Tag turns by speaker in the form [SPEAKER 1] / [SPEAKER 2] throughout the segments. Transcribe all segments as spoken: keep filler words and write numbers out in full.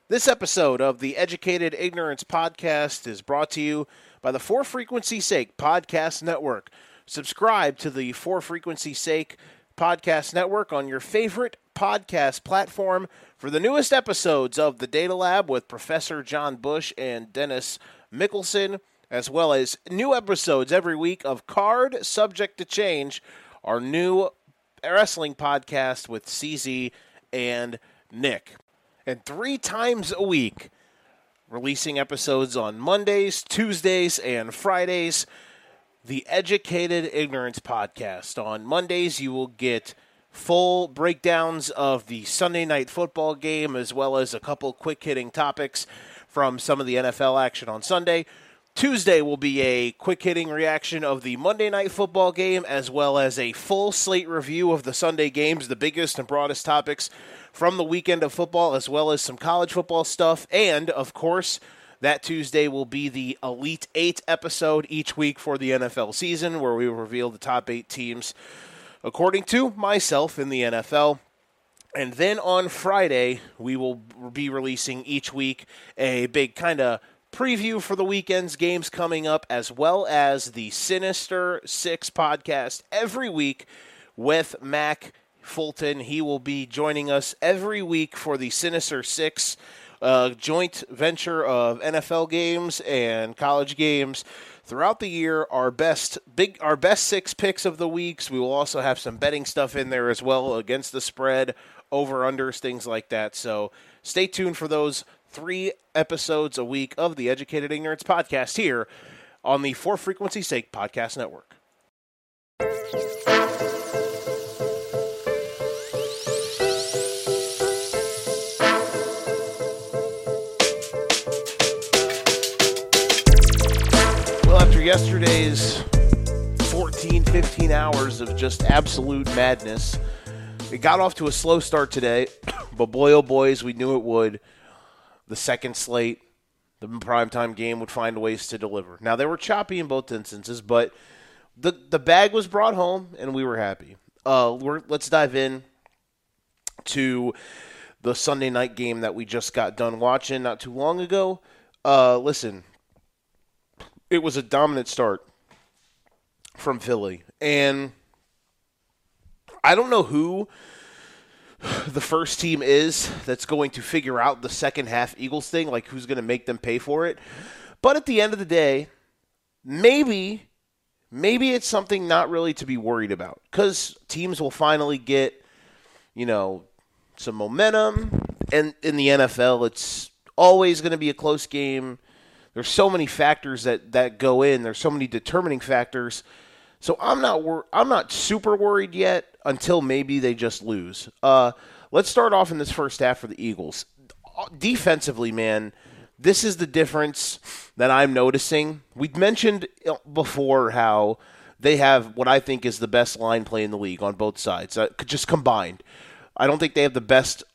[SPEAKER 1] This episode of the Educated Ignorance Podcast is brought to you by the For Frequency's Sake Podcast Network. Subscribe to the For Frequency's Sake Podcast Network on your favorite podcast platform for the newest episodes of The Data Lab with Professor John Bush and Dennis Mickelson, as well as new episodes every week of Card Subject to Change, our new wrestling podcast with C Z and Nick. And three times a week, releasing episodes on Mondays, Tuesdays, and Fridays, the Educated Ignorance Podcast. On Mondays, you will get full breakdowns of the Sunday night football game, as well as a couple quick-hitting topics from some of the N F L action on Sunday. Tuesday will be a quick-hitting reaction of the Monday night football game, as well as a full slate review of the Sunday games, the biggest and broadest topics from the weekend of football, as well as some college football stuff. And, of course, that Tuesday will be the Elite Eight episode each week for the N F L season, where we will reveal the top eight teams, according to myself, in the N F L. And then on Friday, we will be releasing each week a big kind of preview for the weekend's games coming up, as well as the Sinister Six podcast every week with Mac Fulton. He will be joining us every week for the Sinister Six uh, joint venture of N F L games and college games throughout the year. Our best big, our best six picks of the weeks. We will also have some betting stuff in there as well against the spread, over-unders, things like that. So stay tuned for those three episodes a week of the Educated Ignorance Podcast here on the For Frequency's Sake Podcast Network. Well, after yesterday's fourteen, fifteen hours of just absolute madness, it got off to a slow start today, but boy, oh boys, we knew it would. The second slate, the primetime game, would find ways to deliver. Now, they were choppy in both instances, but the the bag was brought home, and we were happy. Uh, we're, let's dive in to the Sunday night game that we just got done watching not too long ago. Uh, listen, it was a dominant start from Philly, and I don't know who the first team is that's going to figure out the second half Eagles thing, like who's going to make them pay for it. But at the end of the day, maybe, maybe it's something not really to be worried about, because teams will finally get, you know, some momentum. And in the N F L, it's always going to be a close game. There's so many factors that, that go in. There's so many determining factors. So I'm not wor- I'm not super worried yet until maybe they just lose. Uh, let's start off in this first half for the Eagles. Defensively, man, this is the difference that I'm noticing. We've mentioned before how they have what I think is the best line play in the league on both sides, uh, just combined. I don't think they have the best.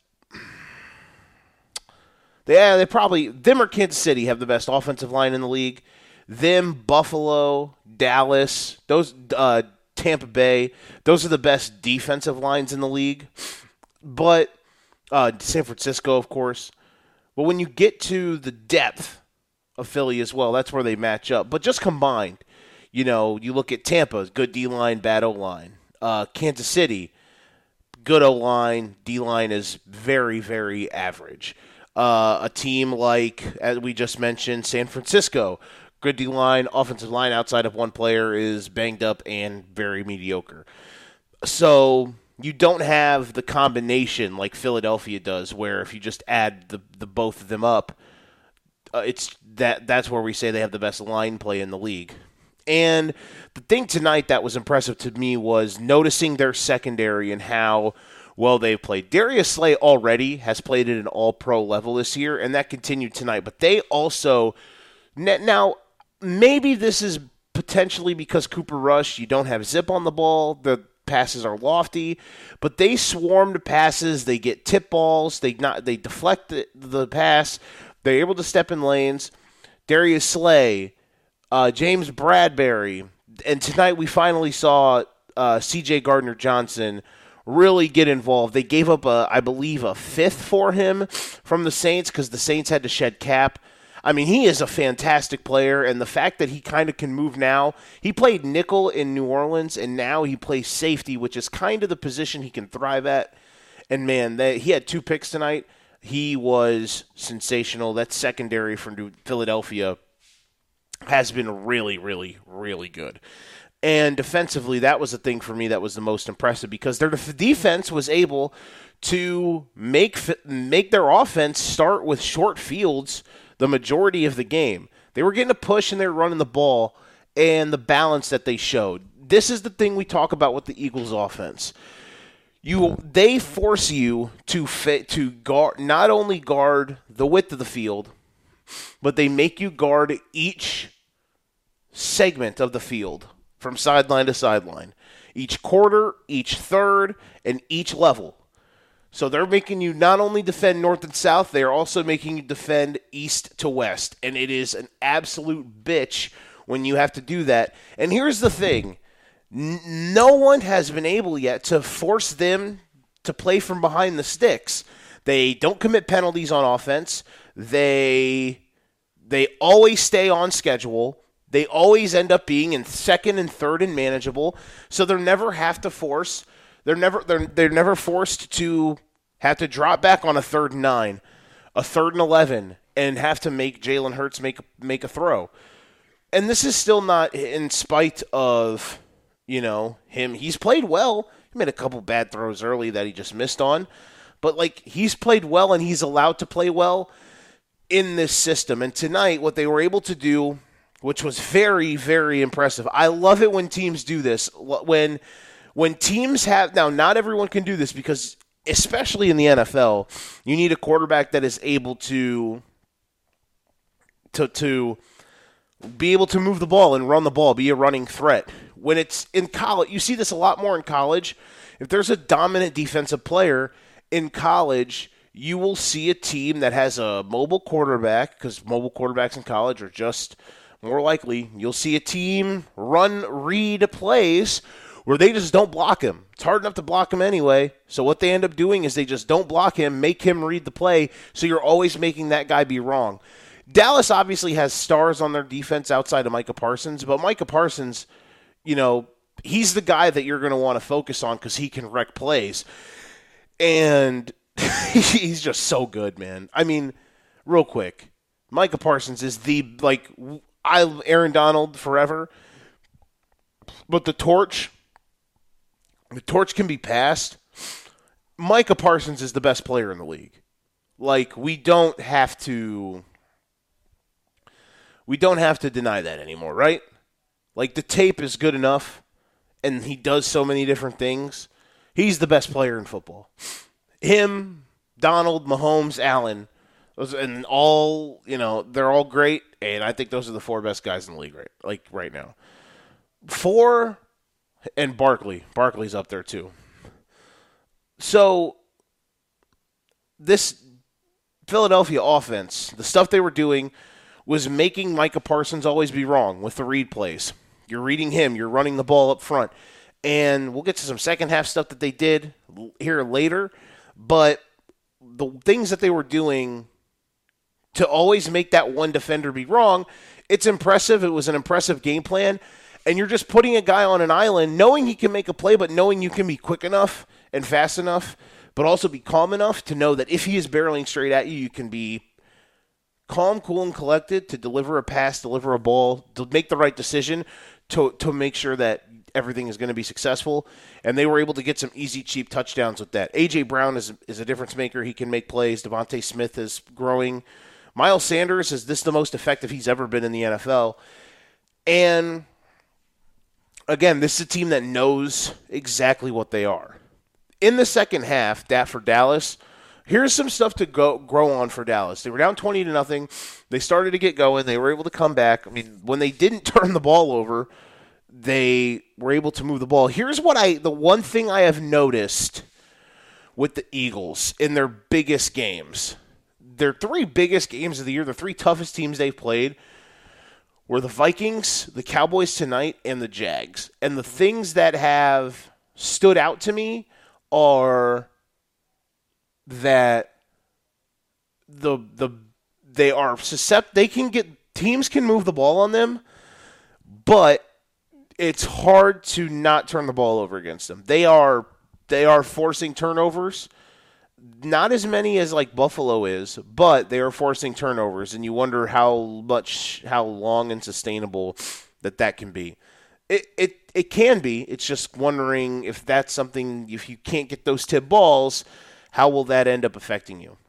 [SPEAKER 1] Yeah, they probably them or Kansas City have the best offensive line in the league. Them, Buffalo, Dallas, those uh, Tampa Bay, those are the best defensive lines in the league. But uh, San Francisco, of course. But when you get to the depth of Philly as well, that's where they match up. But just combined, you know, you look at Tampa, good D-line, bad O-line. Uh, Kansas City, good O-line, D-line is very, very average. Uh, a team like, as we just mentioned, San Francisco, good D-line, offensive line outside of one player is banged up and very mediocre. So you don't have the combination like Philadelphia does, where if you just add the, the both of them up, uh, it's that that's where we say they have the best line play in the league. And the thing tonight that was impressive to me was noticing their secondary and how well they've played. Darius Slay already has played at an all-pro level this year, and that continued tonight. But they also now. Maybe this is potentially because Cooper Rush, you don't have zip on the ball. The passes are lofty, but they swarmed passes. They get tip balls. They not they deflect the, the pass. They're able to step in lanes. Darius Slay, uh, James Bradbury, and tonight we finally saw uh, C J Gardner-Johnson really get involved. They gave up, a, I believe, a fifth for him from the Saints because the Saints had to shed cap. I mean, he is a fantastic player, and the fact that he kind of can move now. He played nickel in New Orleans, and now he plays safety, which is kind of the position he can thrive at. And, man, they, he had two picks tonight. He was sensational. That secondary from Philadelphia has been really, really, really good. And defensively, that was the thing for me that was the most impressive because their defense was able to make make their offense start with short fields the majority of the game. They were getting a push and they were running the ball, and the balance that they showed. This is the thing we talk about with the Eagles offense. You, they force you to fit, to guard, not only guard the width of the field, but they make you guard each segment of the field from sideline to sideline, each quarter, each third, and each level. So they're making you not only defend north and south, they are also making you defend east to west. And it is an absolute bitch when you have to do that. And here's the thing. N- no one has been able yet to force them to play from behind the sticks. They don't commit penalties on offense. They they always stay on schedule. They always end up being in second and third and manageable. So they're never have to force They're never they're they're never forced to have to drop back on a third and nine, a third and eleven, and have to make Jalen Hurts make make a throw. And this is still not in spite of, you know, him. He's played well. He made a couple bad throws early that he just missed on, but like he's played well and he's allowed to play well in this system. And tonight, what they were able to do, which was very very impressive. I love it when teams do this. When When teams have – now, not everyone can do this because, especially in the N F L, you need a quarterback that is able to, to, to be able to move the ball and run the ball, be a running threat. When it's in college – you see this a lot more in college. If there's a dominant defensive player in college, you will see a team that has a mobile quarterback because mobile quarterbacks in college are just more likely. You'll see a team run read plays – where they just don't block him. It's hard enough to block him anyway. So what they end up doing is they just don't block him, make him read the play, so you're always making that guy be wrong. Dallas obviously has stars on their defense outside of Micah Parsons, but Micah Parsons, you know, he's the guy that you're going to want to focus on because he can wreck plays. And he's just so good, man. I mean, real quick, Micah Parsons is the, like, I Aaron Donald forever, but the torch... The torch can be passed. Micah Parsons is the best player in the league. Like, we don't have to we don't have to deny that anymore, right? Like, the tape is good enough, and he does so many different things. He's the best player in football. Him, Donald, Mahomes, Allen, those, and all, you know, they're all great, and I think those are the four best guys in the league right, like right now. Four... And Barkley. Barkley's up there too. So, this Philadelphia offense, the stuff they were doing was making Micah Parsons always be wrong with the read plays. You're reading him. You're running the ball up front. And we'll get to some second half stuff that they did here later. But the things that they were doing to always make that one defender be wrong, it's impressive. It was an impressive game plan. And you're just putting a guy on an island, knowing he can make a play, but knowing you can be quick enough and fast enough, but also be calm enough to know that if he is barreling straight at you, you can be calm, cool, and collected to deliver a pass, deliver a ball, to make the right decision, to to make sure that everything is going to be successful. And they were able to get some easy, cheap touchdowns with that. A J. Brown is, is a difference maker. He can make plays. Devontae Smith is growing. Miles Sanders, is this the most effective he's ever been in the N F L? And... Again, this is a team that knows exactly what they are. In the second half, that for Dallas, here's some stuff to go grow on for Dallas. They were down twenty to nothing. They started to get going. They were able to come back. I mean, when they didn't turn the ball over, they were able to move the ball. Here's what I, the one thing I have noticed with the Eagles in their biggest games. Their three biggest games of the year, the three toughest teams they've played, were the Vikings, the Cowboys tonight, and the Jags. And the things that have stood out to me are that the the they are suscept they can get teams can move the ball on them, but it's hard to not turn the ball over against them. They are they are forcing turnovers. Not as many as like Buffalo is, but they are forcing turnovers, and you wonder how much, how long and sustainable that that can be. It it it can be. It's just wondering if that's something. If you can't get those tip balls, how will that end up affecting you?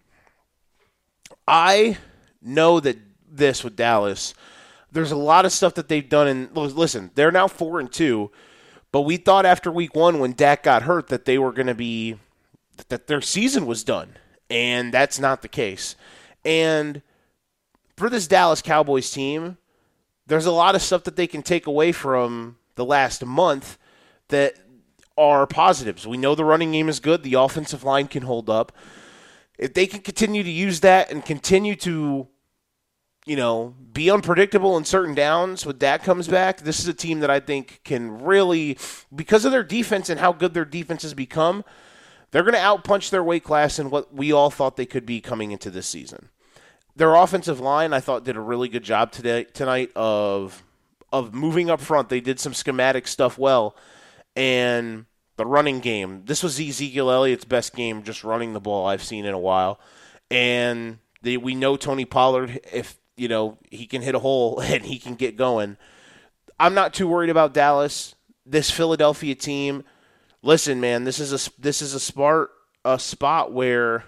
[SPEAKER 1] I know that this with Dallas, there's a lot of stuff that they've done. And listen, they're now four and two, but we thought after week one when Dak got hurt that they were going to be. That their season was done, and that's not the case. And for this Dallas Cowboys team, there's a lot of stuff that they can take away from the last month that are positives. We know the running game is good. The offensive line can hold up. If they can continue to use that and continue to, you know, be unpredictable in certain downs when Dak comes back, this is a team that I think can really, because of their defense and how good their defense has become, they're going to outpunch their weight class in what we all thought they could be coming into this season. Their offensive line, I thought, did a really good job today tonight of of moving up front. They did some schematic stuff well. And the running game, this was Ezekiel Elliott's best game just running the ball I've seen in a while. And they, we know Tony Pollard, if you know he can hit a hole and he can get going. I'm not too worried about Dallas. This Philadelphia team, listen, man, this is a this is a smart a spot where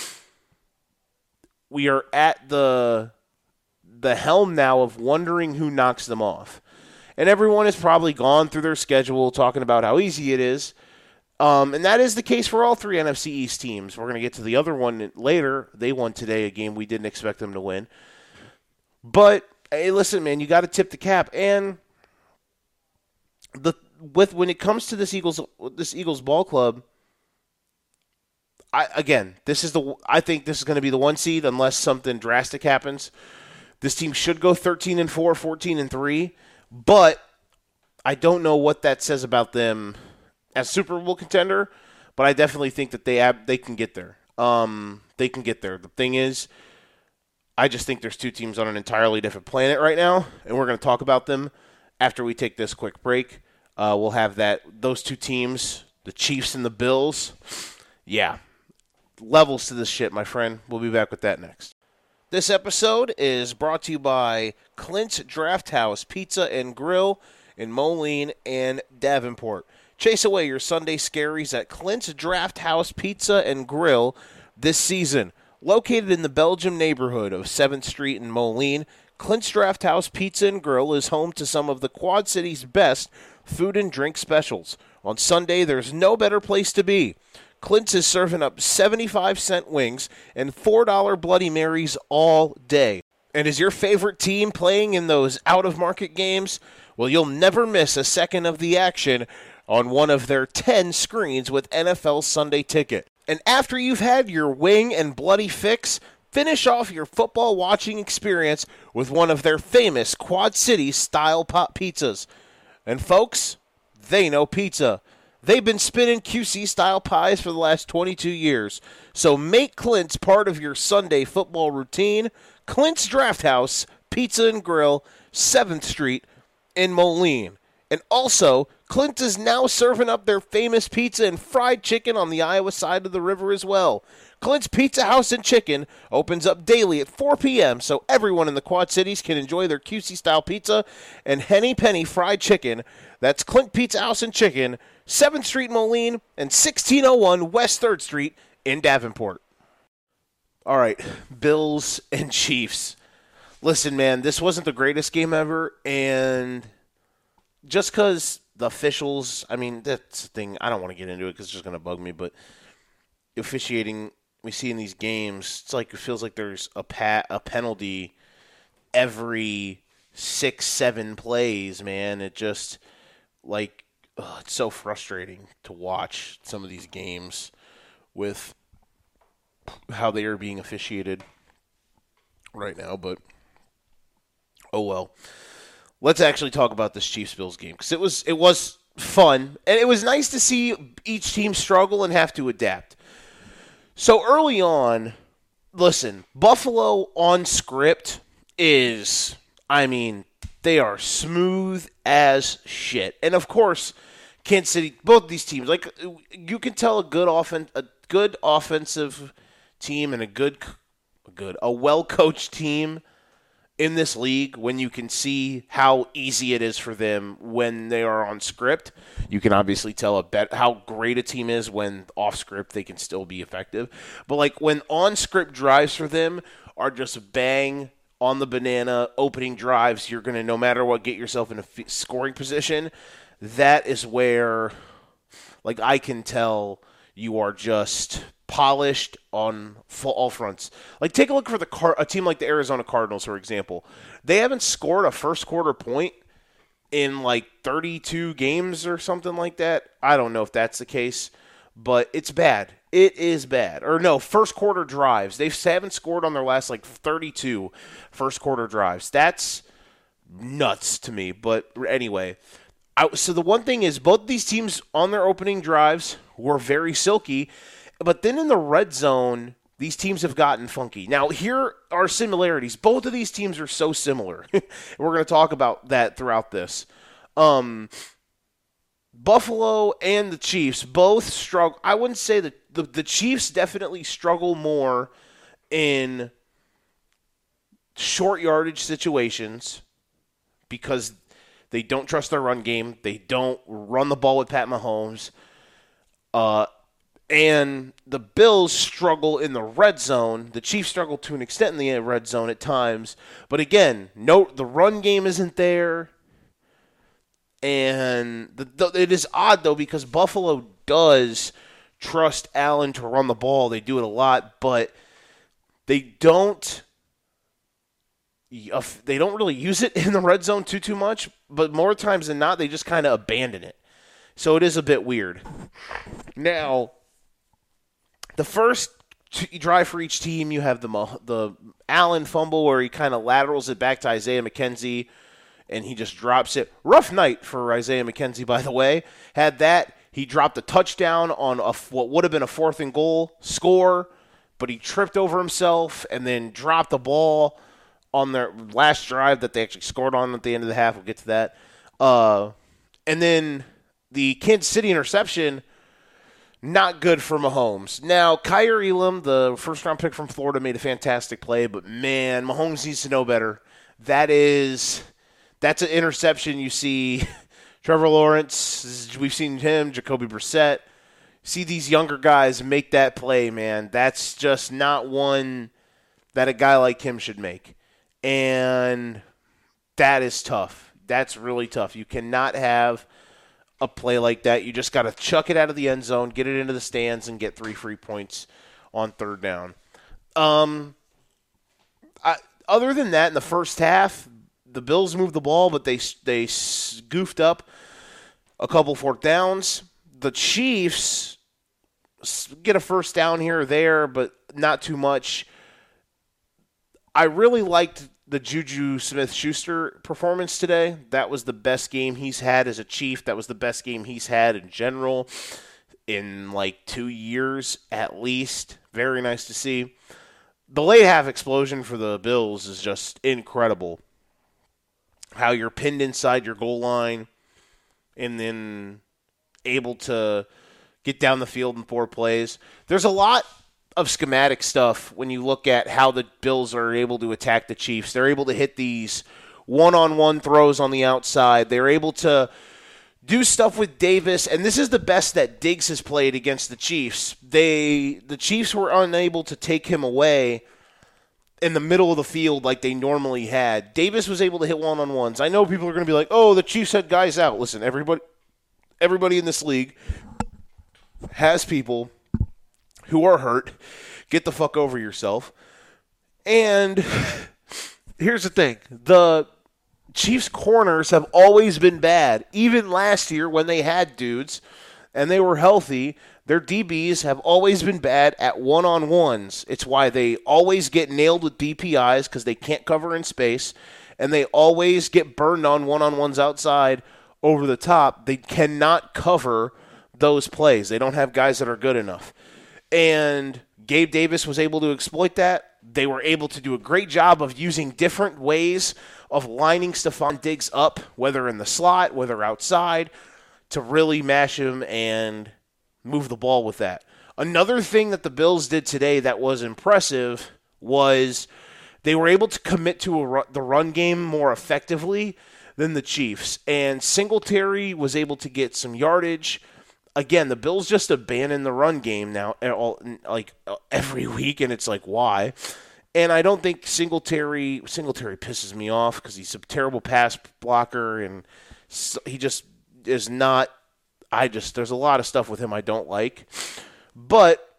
[SPEAKER 1] we are at the the helm now of wondering who knocks them off. And everyone has probably gone through their schedule talking about how easy it is. Um, and that is the case for all three N F C East teams. We're going to get to the other one later. They won today, a game we didn't expect them to win. But hey, listen, man, you got to tip the cap. And the with when it comes to this Eagles this Eagles ball club, I again, this is the I think this is going to be the one seed unless something drastic happens. This team should go thirteen and four, fourteen and three, but I don't know what that says about them as Super Bowl contender, but I definitely think that they have, they can get there. Um, they can get there. The thing is, I just think there's two teams on an entirely different planet right now, and we're going to talk about them after we take this quick break. Uh, we'll have that those two teams, the Chiefs and the Bills. Yeah, levels to this shit, my friend. We'll be back with that next. This episode is brought to you by Clint's Draft House Pizza and Grill in Moline and Davenport. Chase away your Sunday scaries at Clint's Draft House Pizza and Grill this season. Located in the Belgium neighborhood of seventh Street in Moline, Clint's Draft House Pizza and Grill is home to some of the Quad City's best food and drink specials. On Sunday, there's no better place to be. Clint's is serving up seventy-five cent wings and four dollar Bloody Marys all day. And is your favorite team playing in those out-of-market games? Well, you'll never miss a second of the action on one of their ten screens with N F L Sunday Ticket. And after you've had your wing and bloody fix, finish off your football watching experience with one of their famous Quad City-style pop pizzas. And folks, they know pizza. They've been spinning Q C-style pies for the last twenty-two years. So make Clint's part of your Sunday football routine. Clint's Draft House, Pizza and Grill, seventh Street in Moline. And also, Clint is now serving up their famous pizza and fried chicken on the Iowa side of the river as well. Clint's Pizza House and Chicken opens up daily at four p.m. so everyone in the Quad Cities can enjoy their Q C-style pizza and Henny Penny fried chicken. That's Clint Pizza House and Chicken, seventh Street in Moline, and sixteen oh one West third Street in Davenport. All right, Bills and Chiefs. Listen, man, this wasn't the greatest game ever, and just because the officials, I mean, that's the thing. I don't want to get into it because it's just going to bug me, but officiating we see in these games, it's like it feels like there's a pat, a penalty every six, seven plays, man. It just, like, ugh, it's so frustrating to watch some of these games with how they are being officiated right now, but oh well. Let's actually talk about this Chiefs-Bills game because it was it was fun, and it was nice to see each team struggle and have to adapt. So early on, listen, Buffalo on script is, I mean, they are smooth as shit. And of course, Kansas City, both these teams, like you can tell a good offen- a good offensive team and a good, a good, a well-coached team in this league when you can see how easy it is for them when they are on script. You can obviously tell a bet how great a team is when off script they can still be effective. But like when on script drives for them are just bang on the banana opening drives, you're going to no matter what get yourself in a f- scoring position. That is where like I can tell you are just polished on full, all fronts. Like, take a look for the car, a team like the Arizona Cardinals, for example. They haven't scored a first quarter point in like thirty-two games or something like that. I don't know if that's the case, but it's bad. It is bad. Or no, first quarter drives. They haven't scored on their last like thirty-two first quarter drives. That's nuts to me. But anyway, I, so the one thing is both these teams on their opening drives were very silky. But then in the red zone, these teams have gotten funky. Now, here are similarities. Both of these teams are so similar. We're going to talk about that throughout this. Um, Buffalo and the Chiefs both struggle. I wouldn't say that the, the Chiefs definitely struggle more in short yardage situations because they don't trust their run game. They don't run the ball with Pat Mahomes. Uh And the Bills struggle in the red zone. The Chiefs struggle to an extent in the red zone at times. But again, no, the run game isn't there. And the, the, it is odd, though, because Buffalo does trust Allen to run the ball. They do it a lot, but they don't they don't really use it in the red zone too, too much. But more times than not, they just kind of abandon it. So it is a bit weird. Now, the first t- drive for each team, you have the the Allen fumble where he kind of laterals it back to Isaiah McKenzie, and he just drops it. Rough night for Isaiah McKenzie, by the way. Had that, he dropped a touchdown on a, what would have been a fourth and goal score, but he tripped over himself and then dropped the ball on their last drive that they actually scored on at the end of the half. We'll get to that. Uh, and then the Kansas City interception, not good for Mahomes. Now, Kyer Elam, the first-round pick from Florida, made a fantastic play, but, man, Mahomes needs to know better. That is – that's an interception you see. Trevor Lawrence, we've seen him, Jacoby Brissett. See these younger guys make that play, man. That's just not one that a guy like him should make. And that is tough. That's really tough. You cannot have a play like that. You just got to chuck it out of the end zone, get it into the stands, and get three free points on third down. Um, I, other than that, in the first half, the Bills moved the ball, but they they goofed up a couple fourth downs. The Chiefs get a first down here or there, but not too much. I really liked the Juju Smith-Schuster performance today. That was the best game he's had as a Chief. That was the best game he's had in general in like two years at least. Very nice to see. The late half explosion for the Bills is just incredible. How you're pinned inside your goal line and then able to get down the field in four plays. There's a lot of schematic stuff when you look at how the Bills are able to attack the Chiefs. They're able to hit these one-on-one throws on the outside. They're able to do stuff with Davis, and this is the best that Diggs has played against the Chiefs. They the Chiefs were unable to take him away in the middle of the field like they normally had. Davis was able to hit one-on-ones. I know people are going to be like, oh, the Chiefs had guys out. Listen, everybody, everybody in this league has people who are hurt. Get the fuck over yourself. And here's the thing. The Chiefs' corners have always been bad. Even last year when they had dudes and they were healthy, their D Bs have always been bad at one-on-ones. It's why they always get nailed with D P Is because they can't cover in space, and they always get burned on one-on-ones outside over the top. They cannot cover those plays. They don't have guys that are good enough. And Gabe Davis was able to exploit that. They were able to do a great job of using different ways of lining Stephon Diggs up, whether in the slot, whether outside, to really mash him and move the ball with that. Another thing that the Bills did today that was impressive was they were able to commit to a run, the run game more effectively than the Chiefs. And Singletary was able to get some yardage. Again, the Bills just abandon the run game now, all, like every week, and it's like, why? And I don't think Singletary Singletary pisses me off because he's a terrible pass blocker, and he just is not. I just there's a lot of stuff with him I don't like, but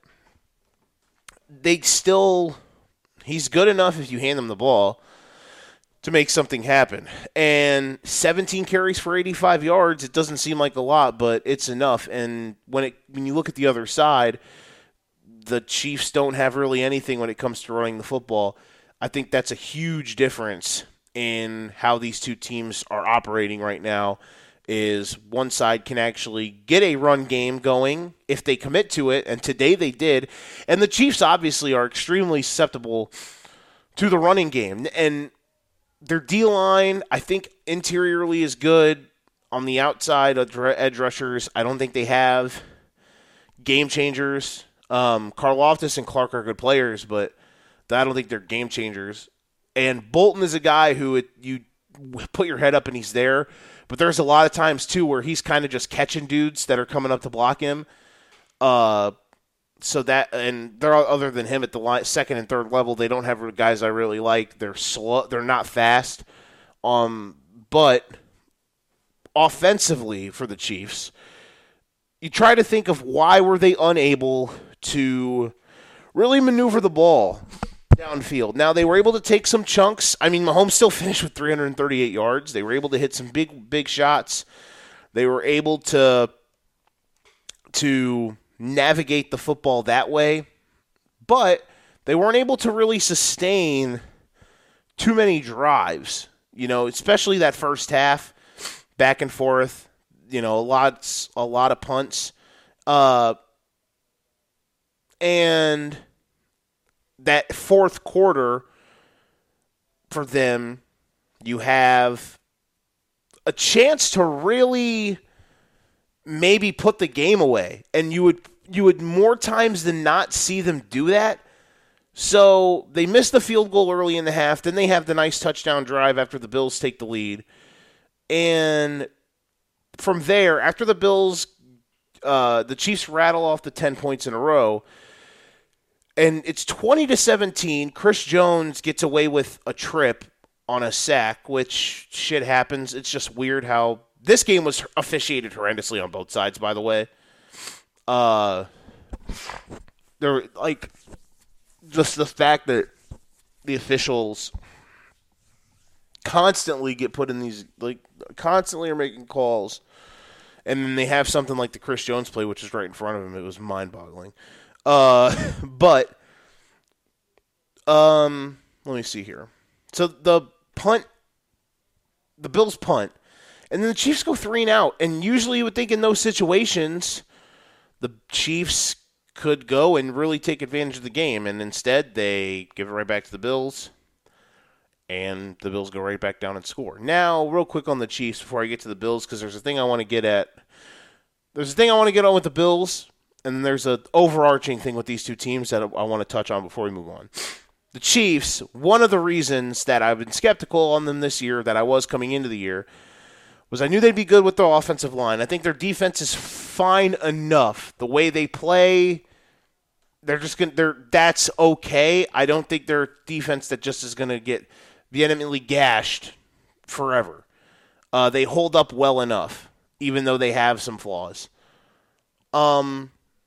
[SPEAKER 1] they still he's good enough if you hand him the ball to make something happen. And seventeen carries for eighty-five yards, it doesn't seem like a lot, but it's enough. And when it when you look at the other side, the Chiefs don't have really anything when it comes to running the football. I think that's a huge difference in how these two teams are operating right now, is one side can actually get a run game going if they commit to it, and today they did. And the Chiefs obviously are extremely susceptible to the running game. And their D-line, I think, interiorly is good. On the outside, edge rushers, I don't think they have game changers. Um, Karlaftis and Clark are good players, but I don't think they're game changers. And Bolton is a guy who it, you put your head up and he's there. But there's a lot of times, too, where he's kind of just catching dudes that are coming up to block him. Uh, so that, and they're other than him at the line, second and third level, they don't have guys I really like. They're slow. They're not fast. Um, but offensively for the Chiefs, you try to think of why were they unable to really maneuver the ball downfield. Now, they were able to take some chunks. I mean, Mahomes still finished with three hundred thirty-eight yards. They were able to hit some big, big shots. They were able to to navigate the football that way, but they weren't able to really sustain too many drives, you know, especially that first half, back and forth, you know, lots, a lot of punts. Uh, and that fourth quarter for them, you have a chance to really maybe put the game away, and you would you would more times than not see them do that. So they miss the field goal early in the half. Then they have the nice touchdown drive after the Bills take the lead. And from there, after the Bills, uh, the Chiefs rattle off the ten points in a row, and it's twenty to seventeen. Chris Jones gets away with a trip on a sack, which shit happens. It's just weird how this game was officiated horrendously on both sides, by the way. Uh, there, like, just the fact that the officials constantly get put in these, like, constantly are making calls, and then they have something like the Chris Jones play, which is right in front of him. It was mind-boggling. Uh, but, um, let me see here. So the punt, the Bills punt, and then the Chiefs go three and out. And usually you would think in those situations, the Chiefs could go and really take advantage of the game. And instead, they give it right back to the Bills, and the Bills go right back down and score. Now, real quick on the Chiefs before I get to the Bills, because there's a thing I want to get at. There's a thing I want to get on with the Bills, and then there's an overarching thing with these two teams that I want to touch on before we move on. The Chiefs, one of the reasons that I've been skeptical on them this year, that I was coming into the year, was I knew they'd be good with the offensive line. I think their defense is fine enough. The way they play, they're just gonna. They're that's okay. I don't think they're defense that just is gonna get vehemently gashed forever. Uh, they hold up well enough, even though they have some flaws. Um,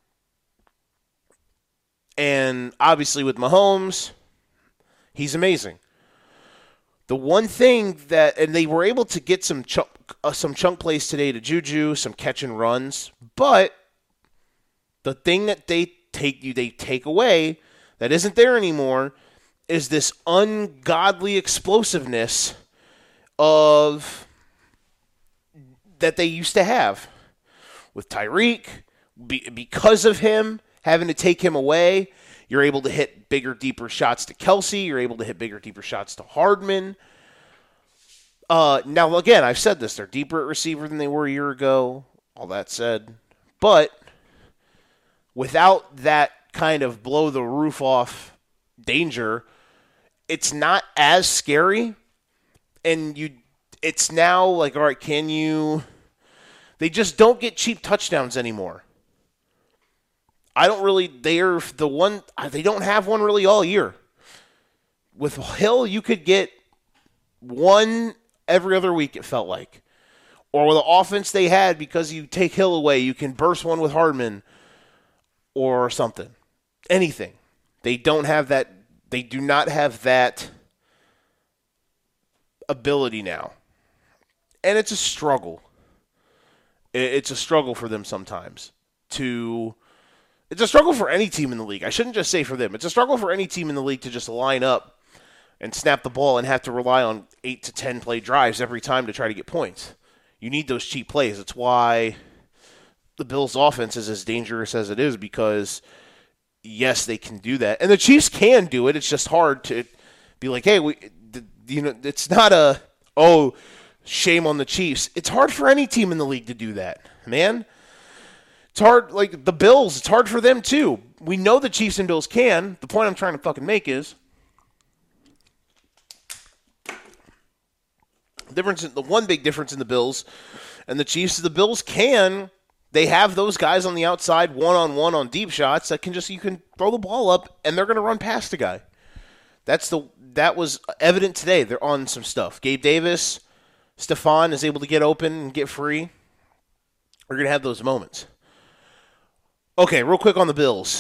[SPEAKER 1] and obviously with Mahomes, he's amazing. The one thing that, and they were able to get some chunk, uh, some chunk plays today to Juju, some catch and runs, but the thing that they take you, they take away that isn't there anymore is this ungodly explosiveness of that they used to have. With Tyreek, be, because of him having to take him away, you're able to hit bigger, deeper shots to Kelsey. You're able to hit bigger, deeper shots to Hardman. Uh, now, again, I've said this. They're deeper at receiver than they were a year ago. All that said. But without that kind of blow the roof off danger, it's not as scary. And you, it's now like, all right, can you... They just don't get cheap touchdowns anymore. I don't really, they're the one, they don't have one really all year. With Hill, you could get one every other week, it felt like. Or with the offense they had, because you take Hill away, you can burst one with Hardman or something. Anything. They don't have that, they do not have that ability now. And it's a struggle. It's a struggle for them sometimes to... It's a struggle for any team in the league. I shouldn't just say for them. It's a struggle for any team in the league to just line up and snap the ball and have to rely on eight to ten play drives every time to try to get points. You need those cheap plays. It's why the Bills' offense is as dangerous as it is, because, yes, they can do that. And the Chiefs can do it. It's just hard to be like, hey, we, you know, it's not a, oh, shame on the Chiefs. It's hard for any team in the league to do that, man. It's hard, like the Bills, it's hard for them too. We know the Chiefs and Bills can. The point I'm trying to fucking make is difference in, the one big difference in the Bills and the Chiefs is the Bills can, they have those guys on the outside one-on-one on deep shots that can just, you can throw the ball up and they're going to run past the guy. That's the, that was evident today. They're on some stuff. Gabe Davis, Stephon is able to get open and get free. We're going to have those moments. Okay, real quick on the Bills.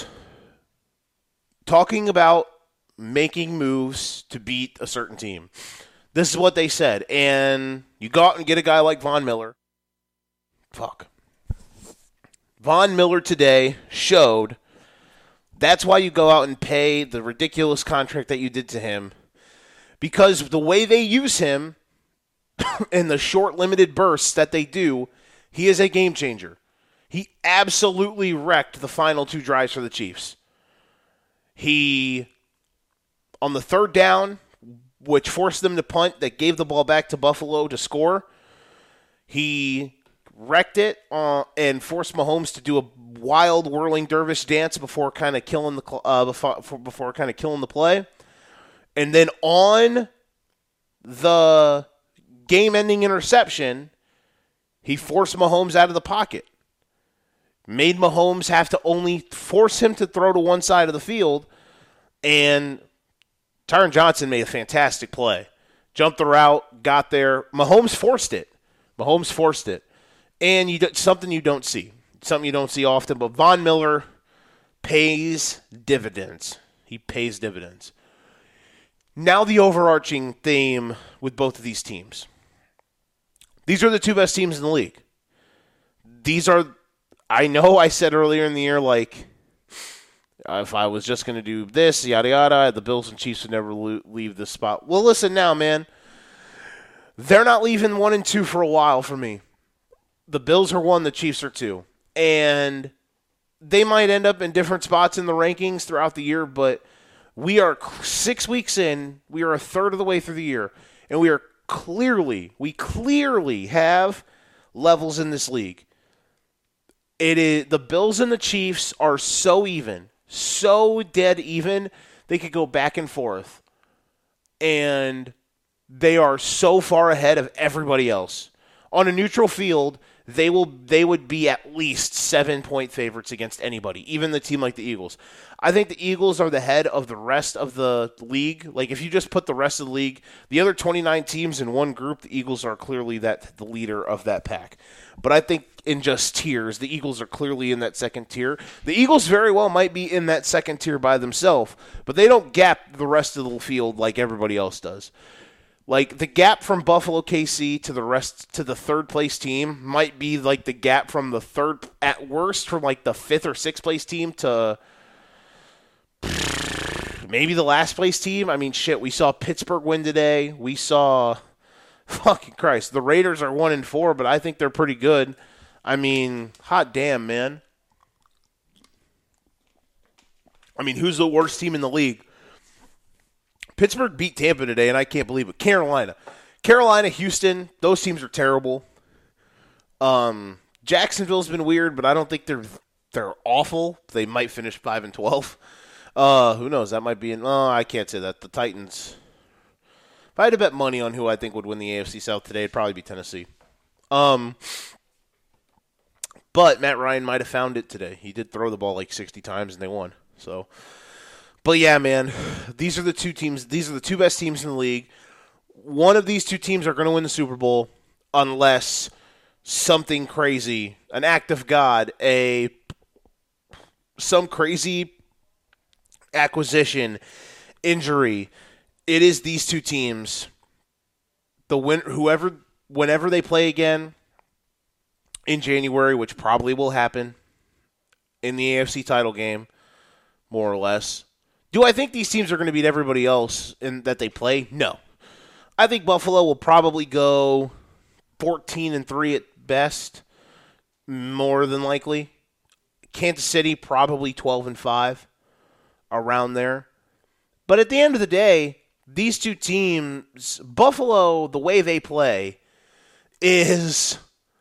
[SPEAKER 1] Talking about making moves to beat a certain team. This is what they said. And you go out and get a guy like Von Miller. Fuck. Von Miller today showed that's why you go out and pay the ridiculous contract that you did to him. Because the way they use him in the short, limited bursts that they do, he is a game changer. He absolutely wrecked the final two drives for the Chiefs. He, on the third down, which forced them to punt, that gave the ball back to Buffalo to score, he wrecked it uh, and forced Mahomes to do a wild whirling dervish dance before kind of killing the uh, before, before kind of killing the play. And then on the game-ending interception, he forced Mahomes out of the pocket. Made Mahomes have to only force him to throw to one side of the field, and Tyron Johnson made a fantastic play. Jumped the route, got there. Mahomes forced it. Mahomes forced it. And you something you don't see. Something you don't see often, but Von Miller pays dividends. He pays dividends. Now the overarching theme with both of these teams. These are the two best teams in the league. These are... I know I said earlier in the year, like, if I was just going to do this, yada, yada, the Bills and Chiefs would never leave this spot. Well, listen now, man. They're not leaving one and two for a while for me. The Bills are one, the Chiefs are two. And they might end up in different spots in the rankings throughout the year, but we are six weeks in. We are a third of the way through the year. And we are clearly, we clearly have levels in this league. It is the Bills and the Chiefs are so even, so dead even, they could go back and forth. And they are so far ahead of everybody else. On a neutral field, they will they would be at least seven-point favorites against anybody, even the team like the Eagles. I think the Eagles are the head of the rest of the league. Like, if you just put the rest of the league, the other twenty-nine teams in one group, the Eagles are clearly that the leader of that pack. But I think in just tiers, the Eagles are clearly in that second tier. The Eagles very well might be in that second tier by themselves, but they don't gap the rest of the field like everybody else does. Like, the gap from Buffalo K C to the rest, to the third place team might be like the gap from the third, at worst, from like the fifth or sixth place team to maybe the last place team. I mean, shit, we saw Pittsburgh win today. We saw Fucking Christ. The Raiders are one and four, but I think they're pretty good. I mean, hot damn, man. I mean, who's the worst team in the league? Pittsburgh beat Tampa today, and I can't believe it. Carolina. Carolina, Houston, those teams are terrible. Um, Jacksonville's been weird, but I don't think they're they're awful. They might finish five and twelve. Uh, who knows? That might be an, oh, I can't say that. The Titans. If I had to bet money on who I think would win the A F C South today, it'd probably be Tennessee. Um, but Matt Ryan might have found it today. He did throw the ball like sixty times and they won. So, but yeah, man, these are the two teams. These are the two best teams in the league. One of these two teams are going to win the Super Bowl unless something crazy, an act of God, a some crazy acquisition, injury. It is these two teams. The win, whoever, whenever they play again in January, which probably will happen in the A F C title game, more or less. Do I think these teams are going to beat everybody else in that they play? No. I think Buffalo will probably go fourteen and three at best, more than likely. Kansas City probably twelve and five, around there. But at the end of the day, these two teams, Buffalo, the way they play is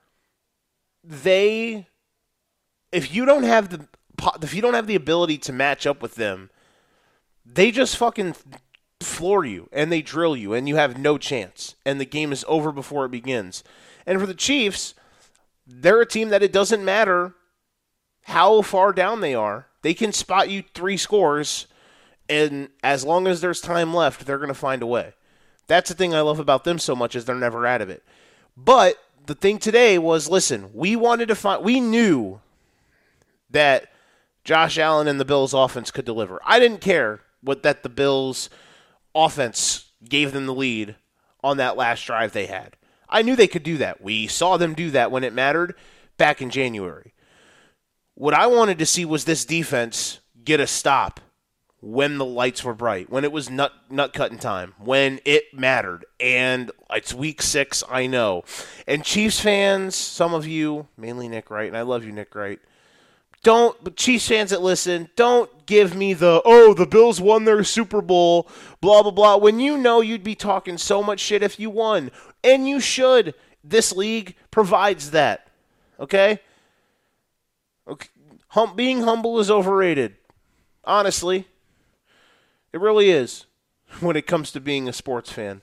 [SPEAKER 1] they, if you don't have the, if you don't have the ability to match up with them, they just fucking floor you and they drill you and you have no chance and the game is over before it begins. And for the Chiefs, they're a team that it doesn't matter how far down they are. They can spot you three scores. And as long as there's time left, they're going to find a way. That's the thing I love about them so much is they're never out of it. But the thing today was, listen, we wanted to find, we knew that Josh Allen and the Bills offense could deliver. I didn't care what that the Bills offense gave them the lead on that last drive they had. I knew they could do that. We saw them do that when it mattered back in January. What I wanted to see was this defense get a stop when the lights were bright, when it was nut nut cutting time, when it mattered. And it's week six, I know. And Chiefs fans, some of you, mainly Nick Wright, and I love you, Nick Wright, don't, but Chiefs fans that listen, don't give me the, oh, the Bills won their Super Bowl, blah, blah, blah, when you know you'd be talking so much shit if you won. And you should. This league provides that. Okay? Okay. Hum- being humble is overrated. Honestly. It really is when it comes to being a sports fan.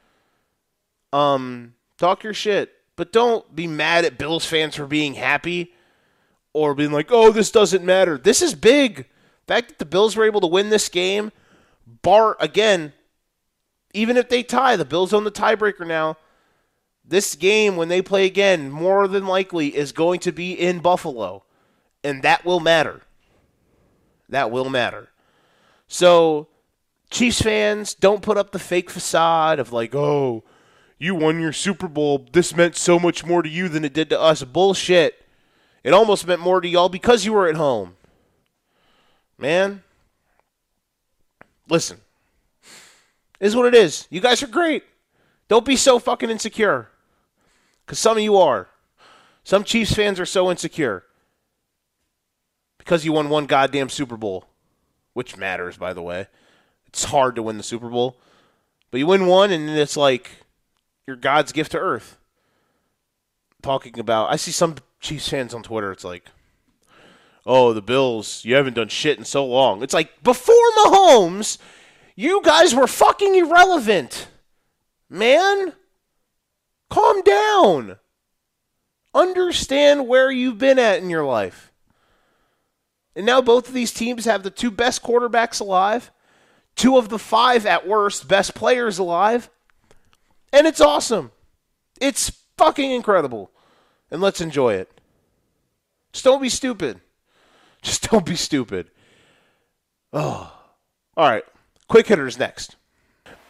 [SPEAKER 1] Um, talk your shit, but don't be mad at Bills fans for being happy or being like, oh, this doesn't matter. This is big. The fact that the Bills were able to win this game, bar, again, even if they tie, the Bills own the tiebreaker now. This game, when they play again, more than likely is going to be in Buffalo, and that will matter. That will matter. So, Chiefs fans, don't put up the fake facade of like, oh, you won your Super Bowl. This meant so much more to you than it did to us. Bullshit. It almost meant more to y'all because you were at home. Man, listen. It is what it is. You guys are great. Don't be so fucking insecure. Because some of you are. Some Chiefs fans are so insecure. Because you won one goddamn Super Bowl. Which matters, by the way. It's hard to win the Super Bowl. But you win one, and it's like you're God's gift to earth. Talking about, I see some Chiefs fans on Twitter, it's like, oh, the Bills, you haven't done shit in so long. It's like, before Mahomes, you guys were fucking irrelevant. Man, calm down. Understand where you've been at in your life. And now both of these teams have the two best quarterbacks alive. Two of the five, at worst, best players alive. And it's awesome. It's fucking incredible. And let's enjoy it. Just don't be stupid. Just don't be stupid. Oh. All right. Quick hitters next.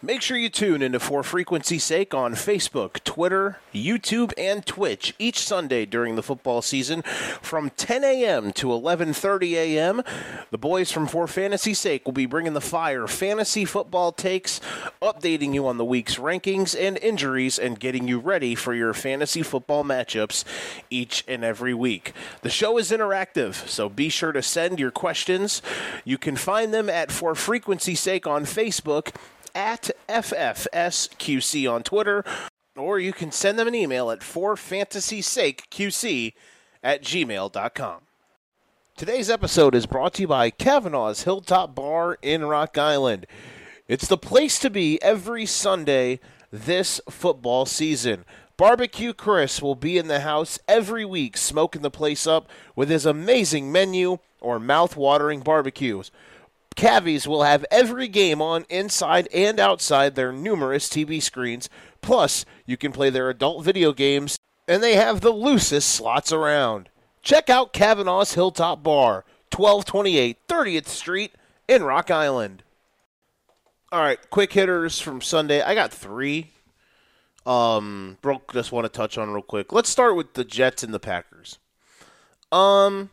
[SPEAKER 1] Make sure you tune into For Frequency's Sake on Facebook, Twitter, YouTube, and Twitch each Sunday during the football season from ten a.m. to eleven thirty a.m. The boys from For Fantasy's Sake will be bringing the fire fantasy football takes, updating you on the week's rankings and injuries, and getting you ready for your fantasy football matchups each and every week. The show is interactive, so be sure to send your questions. You can find them at For Frequency's Sake on Facebook, at F F S Q C on Twitter, or you can send them an email at for fantasy sake q c at gmail dot com. Today's episode is brought to you by Kavanaugh's Hilltop Bar in Rock Island. It's the place to be every Sunday this football season. Barbecue Chris will be in the house every week smoking the place up with his amazing menu or mouth-watering barbecues. Cavies will have every game on inside and outside their numerous T V screens. Plus, you can play their adult video games, and they have the loosest slots around. Check out Kavanaugh's Hilltop Bar, twelve twenty-eight thirtieth Street in Rock Island. All right, quick hitters from Sunday. I got three. Um, Brooke just want to touch on real quick. Let's start with the Jets and the Packers. Um,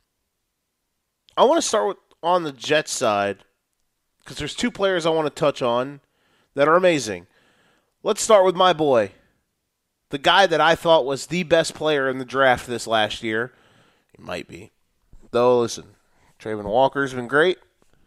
[SPEAKER 1] I want to start with on the Jets side, because there's two players I want to touch on that are amazing. Let's start with my boy, the guy that I thought was the best player in the draft this last year. He might be. Though, listen, Trayvon Walker's been great.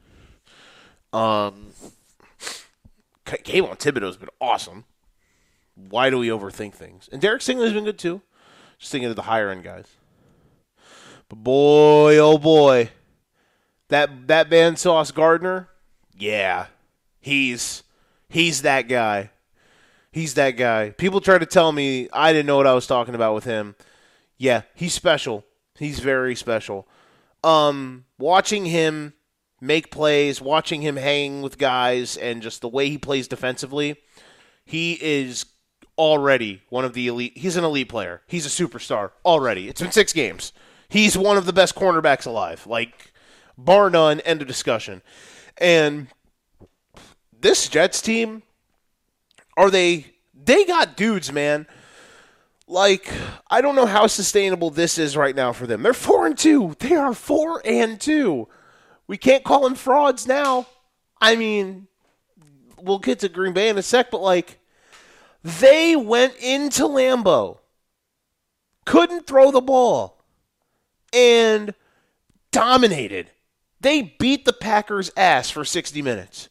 [SPEAKER 1] Um, Kayvon Thibodeau's been awesome. Why do we overthink things? And Derek Stingley's been good too. Just thinking of the higher-end guys. But boy, oh boy, That that man Sauce Gardner, yeah, he's he's that guy. He's that guy. People try to tell me I didn't know what I was talking about with him. Yeah, he's special. He's very special. Um, watching him make plays, watching him hang with guys, and just the way he plays defensively, he is already one of the elite. He's an elite player. He's a superstar already. It's been six games. He's one of the best cornerbacks alive. Like, bar none, end of discussion. And this Jets team, are they, they got dudes, man. Like, I don't know how sustainable this is right now for them. They're four and two. They are four and two. We can't call them frauds now. I mean, we'll get to Green Bay in a sec, but like, they went into Lambeau, couldn't throw the ball, and dominated. They beat the Packers' ass for sixty minutes.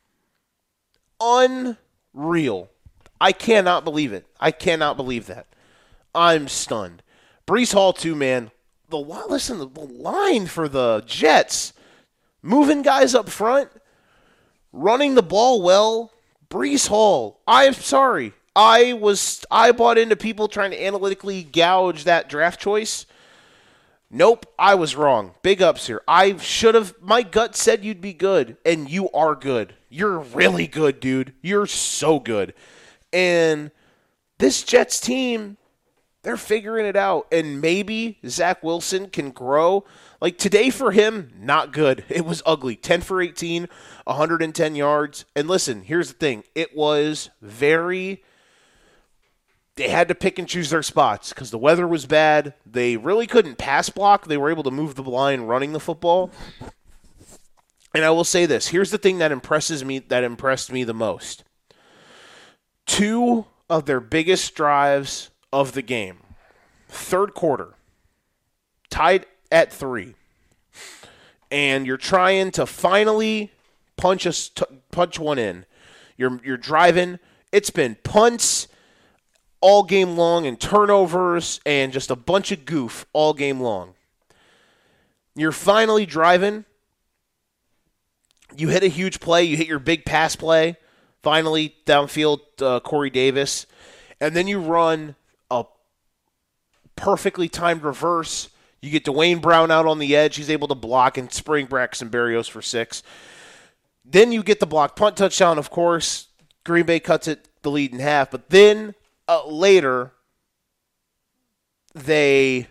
[SPEAKER 1] Unreal. I cannot believe it. I cannot believe that. I'm stunned. Breece Hall, too, man. The Listen, the line for the Jets, moving guys up front, running the ball well. Breece Hall, I'm sorry. I was I bought into people trying to analytically gouge that draft choice. Nope, I was wrong. Big ups here. I should have, my gut said you'd be good, and you are good. You're really good, dude. You're so good. And this Jets team, they're figuring it out. And maybe Zach Wilson can grow. Like today for him, not good. It was ugly. ten for eighteen, one hundred ten yards. And listen, here's the thing. It was very... They had to pick and choose their spots because the weather was bad. They really couldn't pass block. They were able to move the line running the football. And I will say this. Here's the thing that impresses me, that impressed me the most. Two of their biggest drives of the game. Third quarter. Tied at three. And you're trying to finally punch a, punch one in. You're you're driving. It's been punts all game long and turnovers and just a bunch of goof all game long. You're finally driving. You hit a huge play. You hit your big pass play. Finally, downfield, uh, Corey Davis. And then you run a perfectly timed reverse. You get Dwayne Brown out on the edge. He's able to block and spring Braxton Berrios for six. Then you get the block punt touchdown, of course. Green Bay cuts it the lead in half. But then uh, later, they,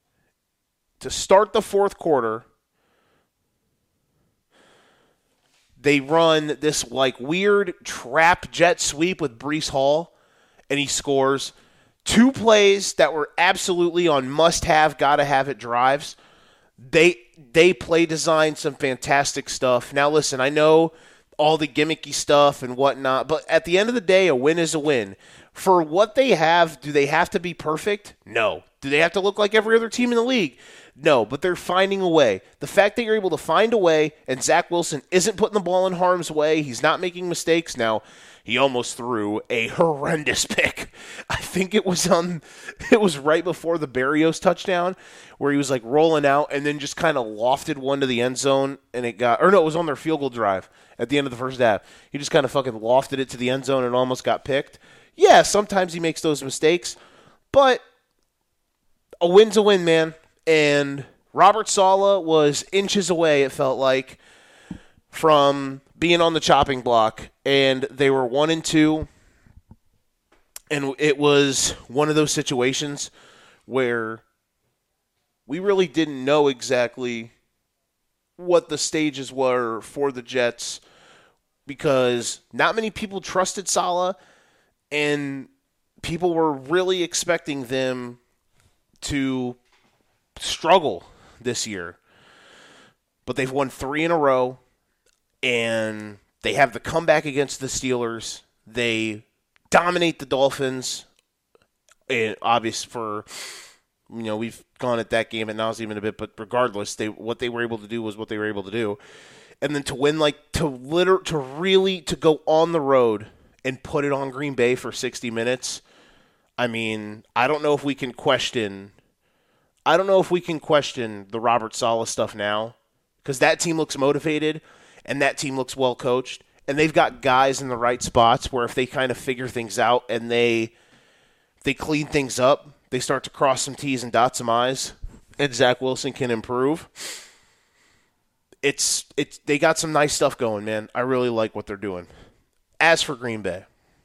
[SPEAKER 1] to start the fourth quarter, they run this like weird trap jet sweep with Breece Hall, and he scores. Two plays that were absolutely on must-have, gotta-have-it drives. They they play design some fantastic stuff. Now, listen, I know all the gimmicky stuff and whatnot, but at the end of the day, a win is a win. For what they have, do they have to be perfect? No. Do they have to look like every other team in the league? No, but they're finding a way. The fact that you're able to find a way, and Zach Wilson isn't putting the ball in harm's way, he's not making mistakes. Now, he almost threw a horrendous pick. I think it was on, it was right before the Berrios touchdown, where he was like rolling out and then just kind of lofted one to the end zone, and it got, or no, it was on their field goal drive at the end of the first half. He just kind of fucking lofted it to the end zone and almost got picked. Yeah, sometimes he makes those mistakes, but a win's a win, man. And Robert Saleh was inches away, it felt like, from being on the chopping block. And they were one and two. And it was one of those situations where we really didn't know exactly what the stages were for the Jets, because not many people trusted Saleh, and people were really expecting them to struggle this year. But they've won three in a row, and they have the comeback against the Steelers. They dominate the Dolphins. And obvious for, you know, we've gone at that game at nauseam a bit, but regardless, they what they were able to do was what they were able to do. And then to win, like, to liter- to really, to go on the road and put it on Green Bay for sixty minutes, I mean, I don't know if we can question, I don't know if we can question the Robert Saleh stuff now, because that team looks motivated, and that team looks well coached, and they've got guys in the right spots where if they kind of figure things out and they they clean things up, they start to cross some T's and dot some I's, and Zach Wilson can improve. It's it's they got some nice stuff going, man. I really like what they're doing. As for Green Bay,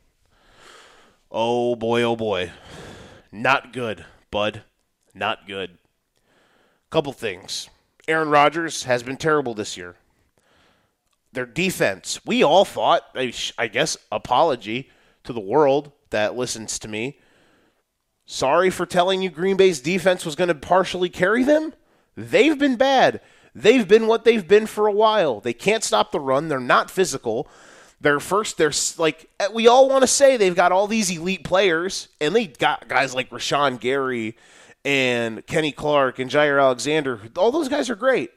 [SPEAKER 1] oh boy, oh boy, not good, bud, not good. Couple things. Aaron Rodgers has been terrible this year. Their defense, we all thought, I guess, apology to the world that listens to me. Sorry for telling you Green Bay's defense was going to partially carry them. They've been bad. They've been what they've been for a while. They can't stop the run. They're not physical. They're first, they're like, we all want to say they've got all these elite players, and they got guys like Rashawn Gary and Kenny Clark and Jair Alexander. All those guys are great.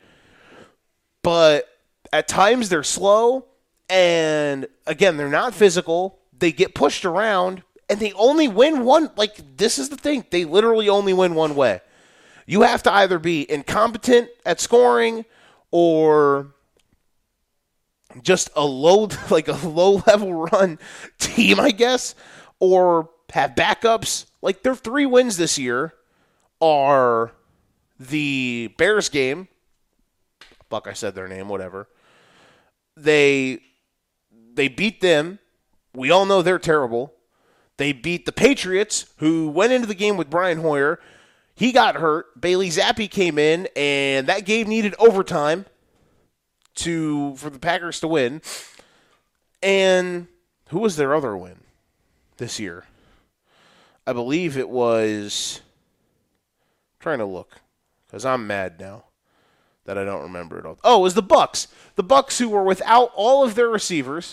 [SPEAKER 1] But at times they're slow, and again, they're not physical. They get pushed around, and they only win one. Like, this is the thing. They literally only win one way. You have to either be incompetent at scoring or just a low, like a low-level run team, I guess, or have backups. Like, their three wins this year are the Bears game. Fuck, I said their name, whatever. They they beat them. We all know they're terrible. They beat the Patriots, who went into the game with Brian Hoyer. He got hurt. Bailey Zappi came in, and that game needed overtime to for the Packers to win. And who was their other win this year? I believe it was, I'm trying to look, because I'm mad now that I don't remember it all. Oh, it was the Bucks. The Bucks, who were without all of their receivers,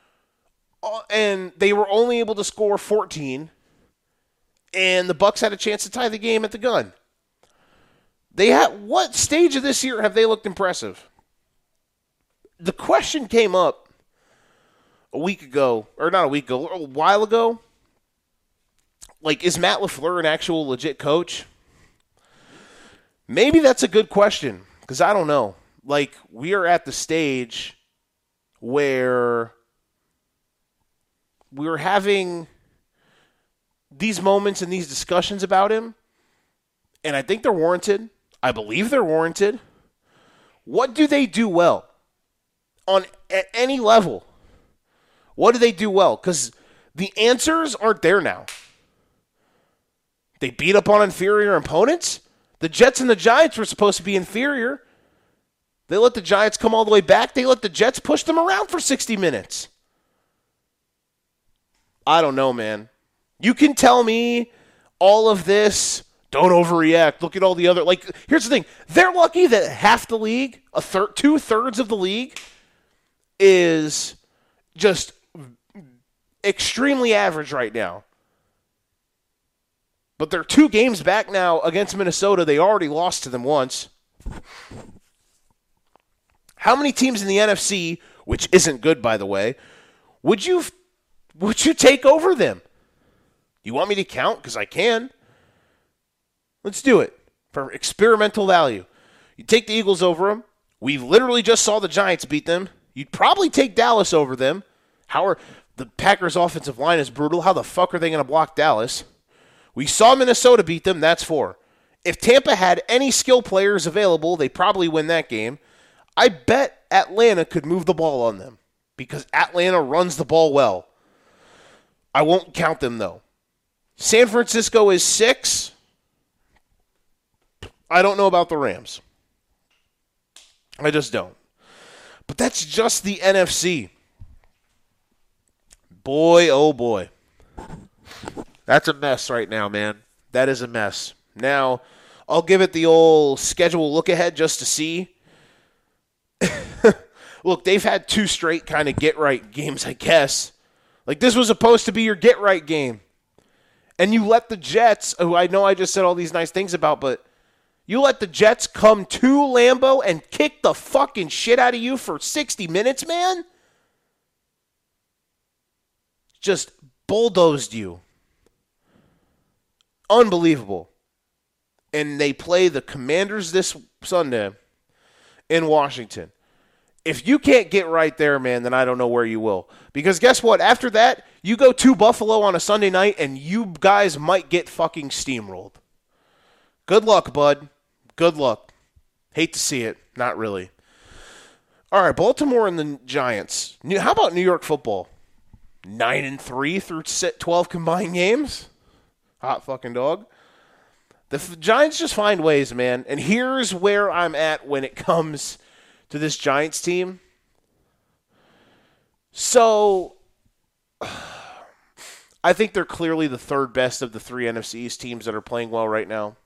[SPEAKER 1] and they were only able to score fourteen, and the Bucks had a chance to tie the game at the gun. They had, what stage of this year have they looked impressive? The question came up a week ago, or not a week ago, a while ago. Like, is Matt LaFleur an actual legit coach? Maybe that's a good question, because I don't know. Like, we are at the stage where we're having these moments and these discussions about him, and I think they're warranted. I believe they're warranted. What do they do well? On at any level, what do they do well? Because the answers aren't there now. They beat up on inferior opponents. The Jets and the Giants were supposed to be inferior. They let the Giants come all the way back. They let the Jets push them around for sixty minutes. I don't know, man. You can tell me all of this. Don't overreact. Look at all the other. Like, here's the thing. They're lucky that half the league, a third, two thirds of the league, is just extremely average right now. But they're two games back now against Minnesota. They already lost to them once. How many teams in the N F C, which isn't good, by the way, would you would you take over them? You want me to count? Because I can. Let's do it for experimental value. You take the Eagles over them. We literally just saw the Giants beat them. You'd probably take Dallas over them. How are the Packers' offensive line is brutal. How the fuck are they going to block Dallas? We saw Minnesota beat them. That's four. If Tampa had any skill players available, they probably win that game. I bet Atlanta could move the ball on them because Atlanta runs the ball well. I won't count them, though. San Francisco is six. I don't know about the Rams. I just don't. But that's just the N F C. Boy, oh boy. That's a mess right now, man. That is a mess. Now, I'll give it the old schedule look ahead just to see. Look, they've had two straight kind of get-right games, I guess. Like, this was supposed to be your get-right game. And you let the Jets, who I know I just said all these nice things about, but you let the Jets come to Lambeau and kick the fucking shit out of you for sixty minutes, man? Just bulldozed you. Unbelievable. And they play the Commanders this Sunday in Washington. If you can't get right there, man, then I don't know where you will. Because guess what? After that, you go to Buffalo on a Sunday night, and you guys might get fucking steamrolled. Good luck, bud. Good luck. Hate to see it. Not really. All right, Baltimore and the Giants. How about New York football? Nine and three through twelve combined games? Hot fucking dog. The Giants just find ways, man. And here's where I'm at when it comes to this Giants team. So, I think they're clearly the third best of the three N F C East teams that are playing well right now.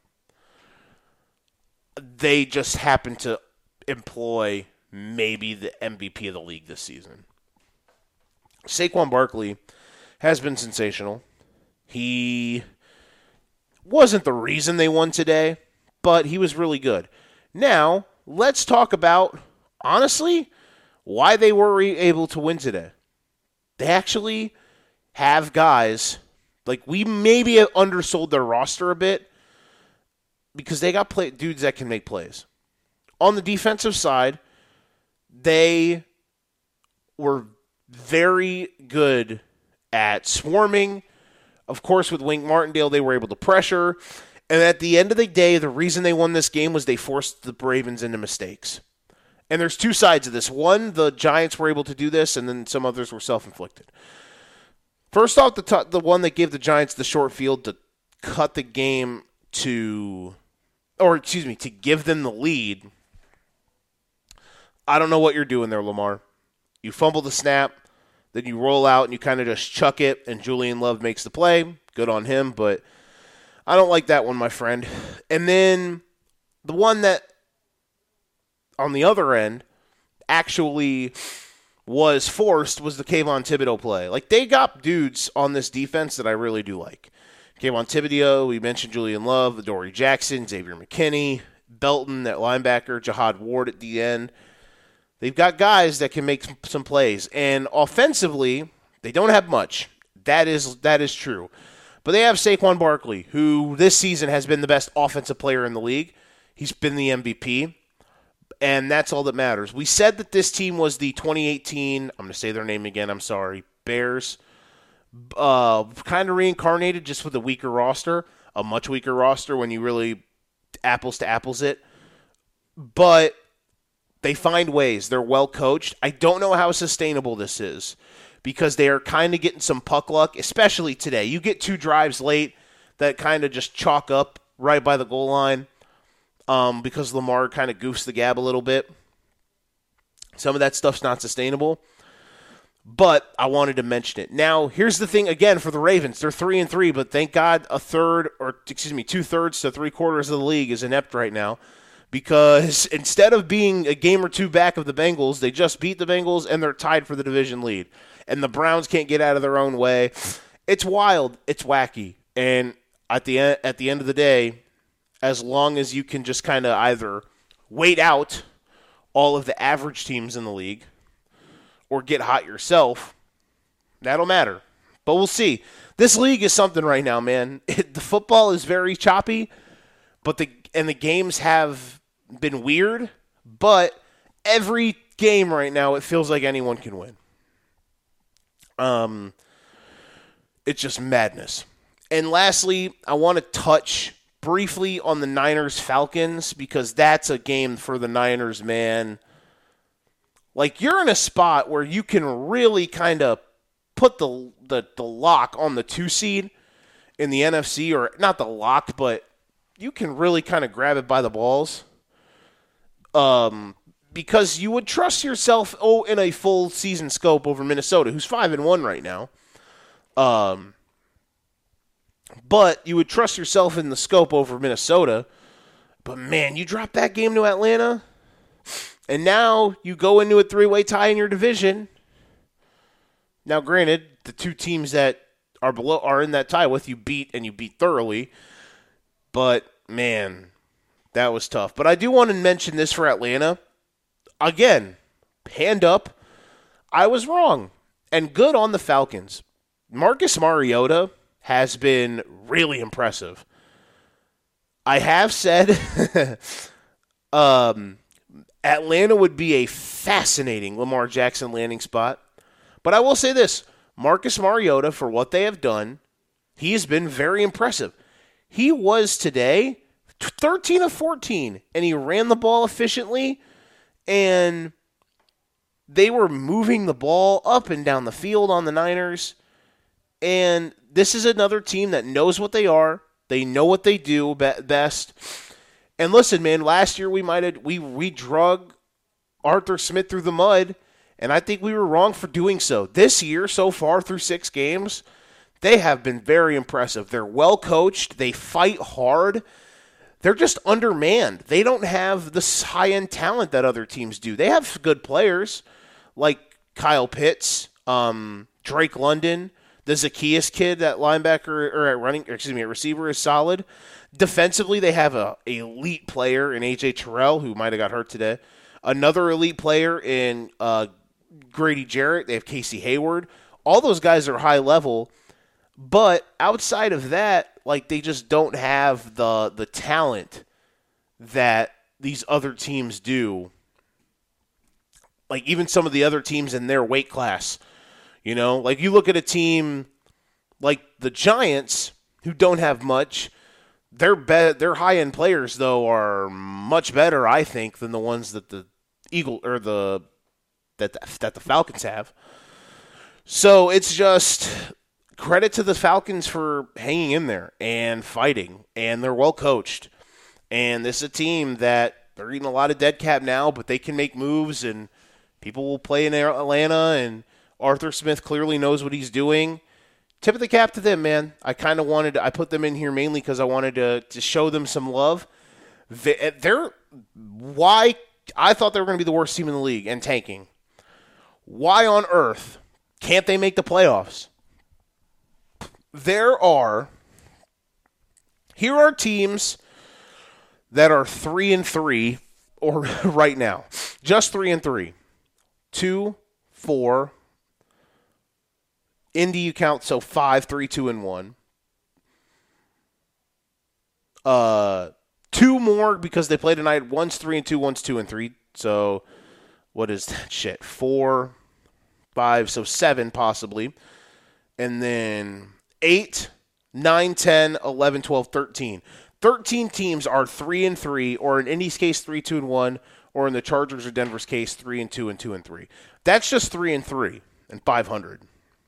[SPEAKER 1] They just happen to employ maybe the M V P of the league this season. Saquon Barkley has been sensational. He wasn't the reason they won today, but he was really good. Now, let's talk about, honestly, why they were able to win today. They actually have guys, like we maybe undersold their roster a bit because they got play, dudes that can make plays. On the defensive side, they were very good at swarming. Of course, with Wink Martindale, they were able to pressure. And at the end of the day, the reason they won this game was they forced the Ravens into mistakes. And there's two sides of this. One, the Giants were able to do this, and then some others were self-inflicted. First off, the t- the one that gave the Giants the short field to cut the game to, or excuse me, to give them the lead. I don't know what you're doing there, Lamar. You fumble the snap, then you roll out and you kind of just chuck it, and Julian Love makes the play. Good on him, but I don't like that one, my friend. And then the one that, on the other end, actually was forced was the Kayvon Thibodeau play. Like, they got dudes on this defense that I really do like. Kayvon Thibodeau, we mentioned Julian Love, Adoree Jackson, Xavier McKinney, Belton at linebacker, Jihad Ward at the end. They've got guys that can make some plays. And offensively, they don't have much. That is that is true. But they have Saquon Barkley, who this season has been the best offensive player in the league. He's been the M V P. And that's all that matters. We said that this team was the twenty eighteen, I'm going to say their name again, I'm sorry, Bears. Uh, kind of reincarnated just with a weaker roster. A much weaker roster when you really apples to apples it. But they find ways. They're well coached. I don't know how sustainable this is because they are kind of getting some puck luck, especially today. You get two drives late that kind of just chalk up right by the goal line um, because Lamar kind of goofs the gab a little bit. Some of that stuff's not sustainable. But I wanted to mention it. Now, here's the thing again for the Ravens. They're three and three, but thank God a third or excuse me, two thirds to three quarters of the league is inept right now. Because instead of being a game or two back of the Bengals, they just beat the Bengals and they're tied for the division lead. And the Browns can't get out of their own way. It's wild. It's wacky. And at the end, at the end of the day, as long as you can just kind of either wait out all of the average teams in the league or get hot yourself, that'll matter. But we'll see. This league is something right now, man. It, the football is very choppy, but the and the games have been weird, but every game right now, it feels like anyone can win. Um, it's just madness. And lastly, I want to touch briefly on the Niners-Falcons because that's a game for the Niners, man. Like, you're in a spot where you can really kind of put the, the the lock on the two seed in the N F C, or not the lock, but you can really kind of grab it by the balls. Um, because you would trust yourself oh in a full season scope over Minnesota, who's five and one right now. Um, but you would trust yourself in the scope over Minnesota. But man, you drop that game to Atlanta, and now you go into a three-way tie in your division. Now, granted, the two teams that are below are in that tie with you beat, and you beat thoroughly. But man, that was tough. But I do want to mention this for Atlanta. Again, hand up. I was wrong. And good on the Falcons. Marcus Mariota has been really impressive. I have said um, Atlanta would be a fascinating Lamar Jackson landing spot. But I will say this. Marcus Mariota, for what they have done, he has been very impressive. He was today thirteen of fourteen, and he ran the ball efficiently, and they were moving the ball up and down the field on the Niners. And this is another team that knows what they are. They know what they do best. And listen, man, last year we might have we we drug Arthur Smith through the mud, and I think we were wrong for doing so. This year, so far through six games, they have been very impressive. They're well coached. They fight hard. They're just undermanned. They don't have the high-end talent that other teams do. They have good players like Kyle Pitts, um, Drake London, the Zacchaeus kid, that linebacker or at running, excuse me, at receiver is solid. Defensively, they have a elite player in A J Terrell, who might have got hurt today. Another elite player in uh, Grady Jarrett. They have Casey Hayward. All those guys are high level. But outside of that, like, they just don't have the the talent that these other teams do. Like, even some of the other teams in their weight class, you know? Like, you look at a team like the Giants, who don't have much. Their be- their high-end players, though, are much better, I think, than the ones that the Eagle or the that the, that the Falcons have. So it's just credit to the Falcons for hanging in there and fighting, and they're well coached. And this is a team that they're eating a lot of dead cap now, but they can make moves, and people will play in Atlanta, and Arthur Smith clearly knows what he's doing. Tip of the cap to them, man. I kind of wanted to, I put them in here mainly because I wanted to, to show them some love. They, they're, why, I thought they were going to be the worst team in the league and tanking. Why on earth can't they make the playoffs? There are, here are teams that are three and three, or right now, just three and three. Two, four, Indy you count, so five, three, two, and one. Uh, two more because they play tonight. One's three and two, one's two and three. So what is that shit? Four, five, so seven possibly. And then eight, nine, ten, eleven, twelve, thirteen. Thirteen teams are three and three, or in Indy's case, three, two, and one, or in the Chargers or Denver's case, three and two and two and three. That's just three and three and five hundred.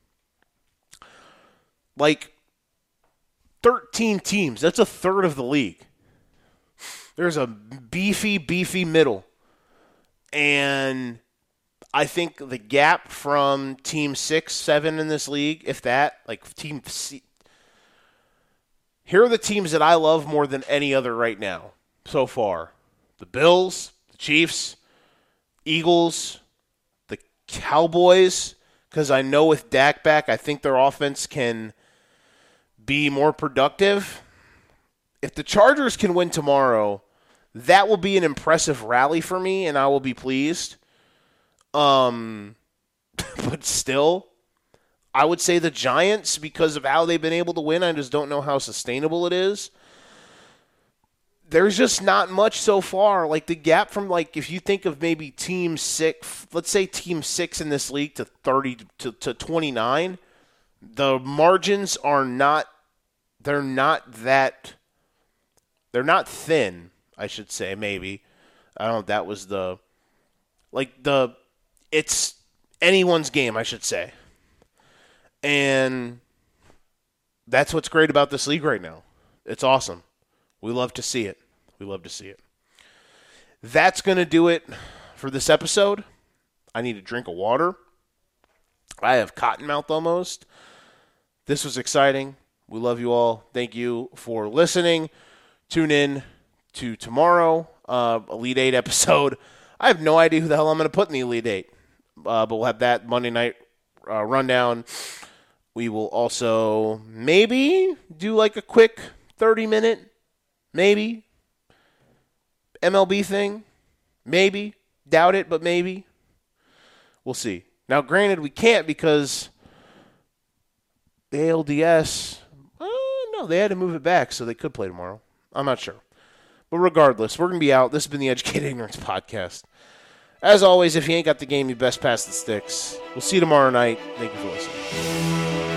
[SPEAKER 1] Like, thirteen teams. That's a third of the league. There's a beefy, beefy middle. And I think the gap from team six, seven in this league, if that, like team C, here are the teams that I love more than any other right now so far. The Bills, the Chiefs, Eagles, the Cowboys, because I know with Dak back, I think their offense can be more productive. If the Chargers can win tomorrow, that will be an impressive rally for me, and I will be pleased. Um, but still, I would say the Giants, because of how they've been able to win, I just don't know how sustainable it is. There's just not much so far. Like the gap from, like, if you think of maybe team six, let's say team six in this league to thirty to, to twenty-nine, the margins are not, they're not that, they're not thin, I should say, maybe. I don't know if that was the, like the, it's anyone's game, I should say. And that's what's great about this league right now. It's awesome. We love to see it. We love to see it. That's going to do it for this episode. I need a drink of water. I have cotton mouth almost. This was exciting. We love you all. Thank you for listening. Tune in to tomorrow, uh, Elite Eight episode. I have no idea who the hell I'm going to put in the Elite Eight. Uh, but we'll have that Monday night uh, rundown. We will also maybe do like a quick thirty-minute, maybe, M L B thing. Maybe. Doubt it, but maybe. We'll see. Now, granted, we can't because the A L D S, uh, no, they had to move it back, so they could play tomorrow. I'm not sure. But regardless, we're going to be out. This has been the Educated Ignorance Podcast. As always, if you ain't got the game, you best pass the sticks. We'll see you tomorrow night. Thank you for listening.